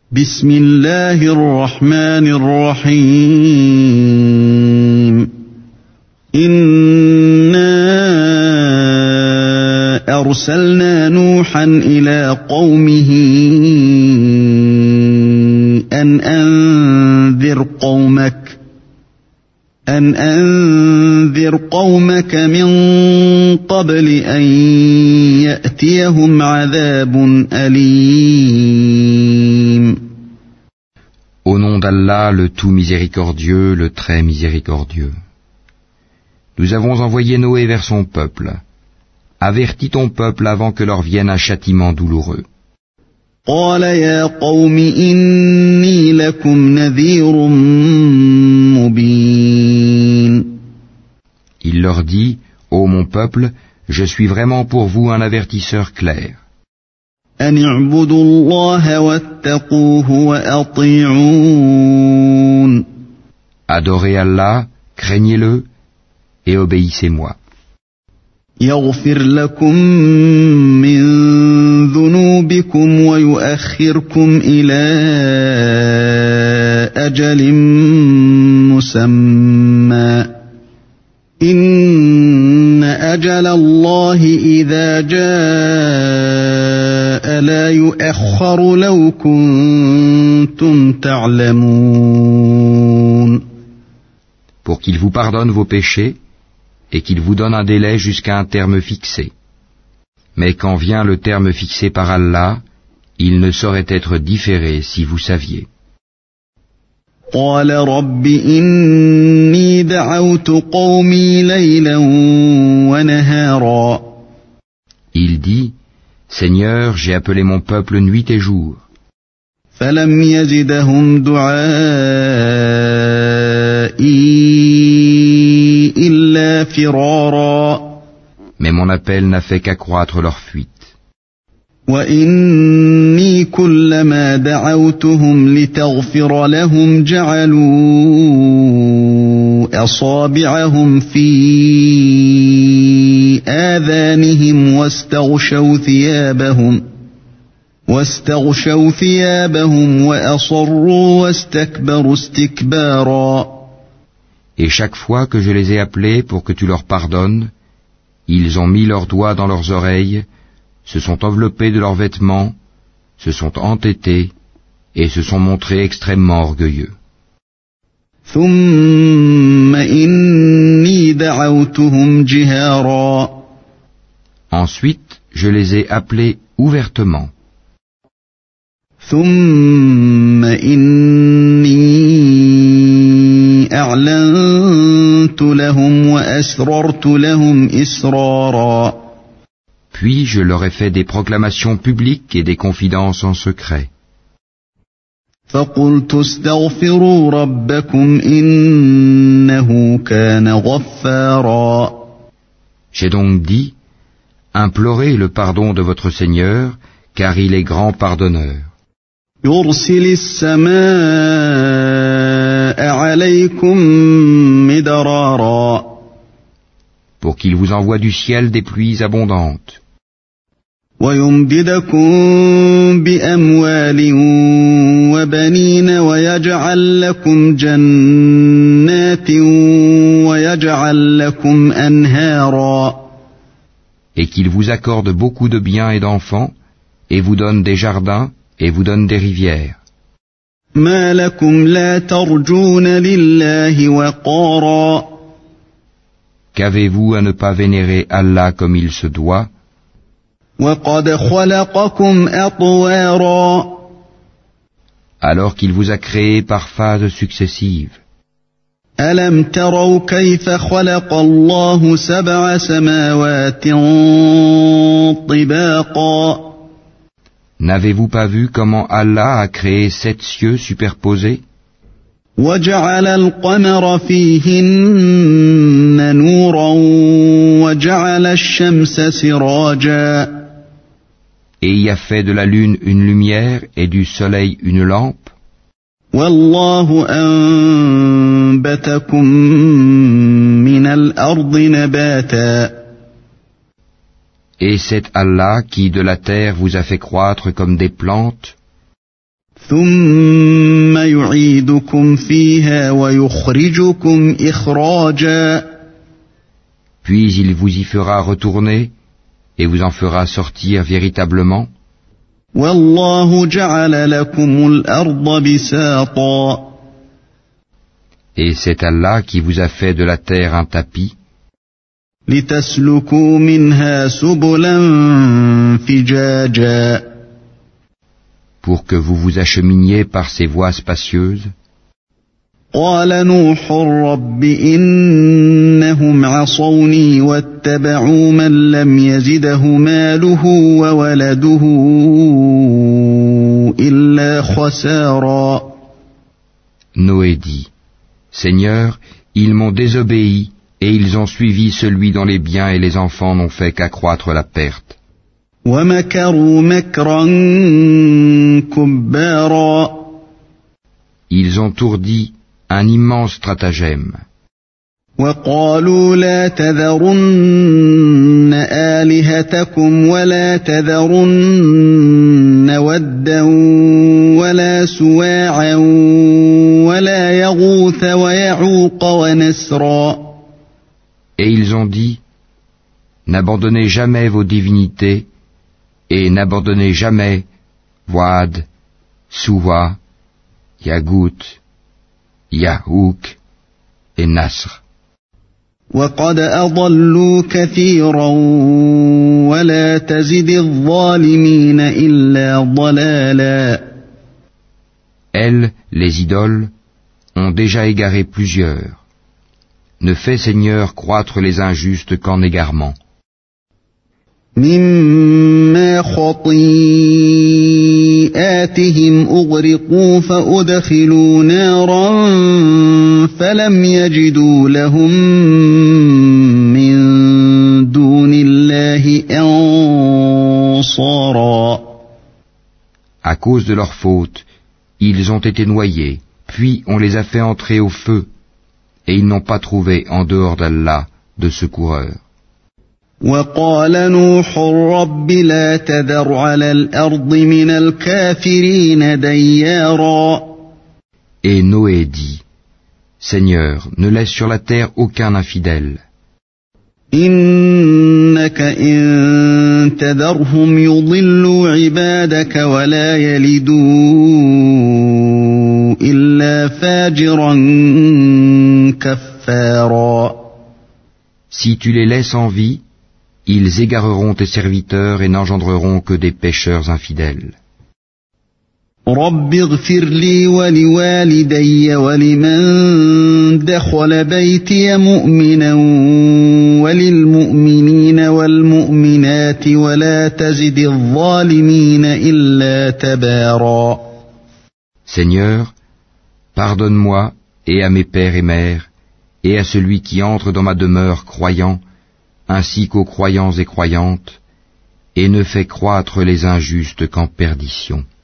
بسم الله الرحمن الرحيم إنا أرسلنا نوحا إلى قومه أن أنذر قومك من قبل أن يأتيهم عذاب أليم. Au nom d'Allah, le tout miséricordieux, le très miséricordieux. Nous avons envoyé Noé vers son peuple. Avertis ton peuple avant que leur vienne un châtiment douloureux. قال يا قوم إني لكم نذير مبين. Il leur dit, ô mon peuple, je suis vraiment pour vous un avertisseur clair. أن اعبدوا الله واتقوه وأطيعون. Adorez Allah, craignez-le et obéissez-moi. يغفر لكم من ذنوبكم ويؤخركم إلى أجل مسمى إن أجل الله إذا جاء لا يؤخر لو كنتم تعلمون. Pour qu'il vous pardonne vos péchés et qu'il vous donne un délai jusqu'à un terme fixé. Mais quand vient le terme fixé par Allah, il ne saurait être différé si vous saviez. قال رب إني دعوت قومي ليلا ونهارا. Il dit, Seigneur, j'ai appelé mon peuple nuit et jour. فلم يزدهم دعائي إلا فرارا. Mais mon appel n'a fait qu'accroître leur fuite. وإني كلما دعوتهم لتغفر لهم جعلوا أصابعهم في آذانهم واستغشوا ثيابهم وأصروا واستكبروا استكبارا. Et chaque fois que je les ai appelés pour que tu leur pardonnes, ils ont mis leurs doigts dans leurs oreilles, se sont enveloppés de leurs vêtements, se sont entêtés et se sont montrés extrêmement orgueilleux. ثم إني دعوتهم جهارا. Ensuite, je les ai appelés ouvertement. ثم إني أعلنت لهم وأسررت لهم إسرارا. Puis je leur ai fait des proclamations publiques et des confidences en secret. فقلت استغفروا ربكم إنه كان غفارا. J'ai donc dit, implorez le pardon de votre Seigneur, car il est grand pardonneur. يرسل السماء عليكم مدرارا. Pour qu'il vous envoie du ciel des pluies abondantes. ويمددكم بأموال وبنين ويجعل لكم جنات ويجعل لكم أنهارا. Et qu'il vous accorde beaucoup de biens et d'enfants, et vous donne des jardins, et vous donne des rivières. ما لكم لا ترجون لله وقارا. Qu'avez-vous à ne pas vénérer Allah comme il se doit? وقد خلقكم أطوارا. Alors qu'il vous a créé par phases successives. ألم تروا كيف خلق الله 7 سماوات طباقا. N'avez-vous pas vu comment Allah a créé 7 cieux superposés? وجعل القمر فيهن نورا وجعل الشمس سراجا. Et y a fait de la lune une lumière et du soleil une lampe. والله أنبتكم من الأرض نباتا. Et c'est Allah qui de la terre vous a fait croître comme des plantes. ثم يعيدكم فيها ويخرجكم إخراجا Puis il vous y fera retourner et vous en fera sortir véritablement. والله جعل لكم الأرض بساطا Et c'est Allah qui vous a fait de la terre un tapis, لتسلكوا منها سبلا فجاجا pour que vous vous acheminiez par ces voies spacieuses. قال نوح رب إنهم عصوني واتبعوا من لم يزده ماله وولده إلا خسارا. Noé dit, Seigneur, ils m'ont désobéi et ils ont suivi celui dont les biens et les enfants n'ont fait qu'accroître la perte. ومكروا مكرا كبارا. Ils ont ourdi un immense stratagème. وقالوا لا تذرن آلهتكم ولا تذرن ودا ولا سواعا ولا يغوث ويعوق ونسرا. Et ils ont dit, n'abandonnez jamais vos divinités et n'abandonnez jamais Wad, Suwa, Yagout, Yahouk et Nasr. وقد أضلوا كثيرا ولا تزد الظالمين إلا ضلالا. Elles, les idoles, ont déjà égaré plusieurs. Ne fais, Seigneur, croître les injustes qu'en égarement. مما خطيئاتهم أغرقوا فأدخلوا نارا فلم يجدوا لهم من دون الله أنصارا. À cause de leur faute, ils ont été noyés, puis on les a fait entrer au feu, et ils n'ont pas trouvé en dehors d'Allah de secoureurs. وقال نوح رب لا تذر على الأرض من الكافرين ديارا. Et Noé dit, Seigneur, ne laisse sur la terre aucun infidèle. إنك إن تذرهم يضلوا عبادك ولا يلدوا إلا فاجرا كفارا. Si tu les laisses en vie, ils égareront tes serviteurs et n'engendreront que des pécheurs infidèles. رب اغفر لي ولوالدي ولمن دخل بيتي مؤمنا وللمؤمنين والمؤمنات ولا تزد الظالمين إلا تبارا. Seigneur, pardonne-moi et à mes pères et mères, et à celui qui entre dans ma demeure croyant, ainsi qu'aux croyants et croyantes, et ne fais croître les injustes qu'en perdition.